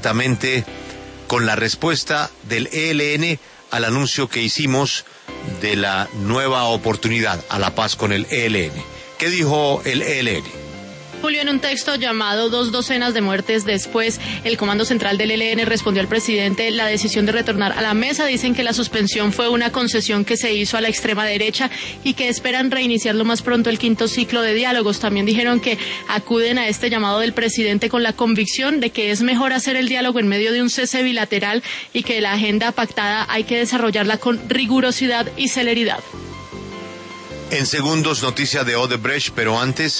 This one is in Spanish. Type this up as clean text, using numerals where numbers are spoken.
Exactamente con la respuesta del ELN al anuncio que hicimos de la nueva oportunidad a la paz con el ELN. ¿Qué dijo el ELN? Julio, en un texto llamado 2 docenas de muertes después, el Comando Central del ELN respondió al presidente la decisión de retornar a la mesa. Dicen que la suspensión fue una concesión que se hizo a la extrema derecha y que esperan reiniciar lo más pronto el 5º ciclo de diálogos. También dijeron que acuden a este llamado del presidente con la convicción de que es mejor hacer el diálogo en medio de un cese bilateral y que la agenda pactada hay que desarrollarla con rigurosidad y celeridad. En segundos, noticia de Odebrecht, pero antes...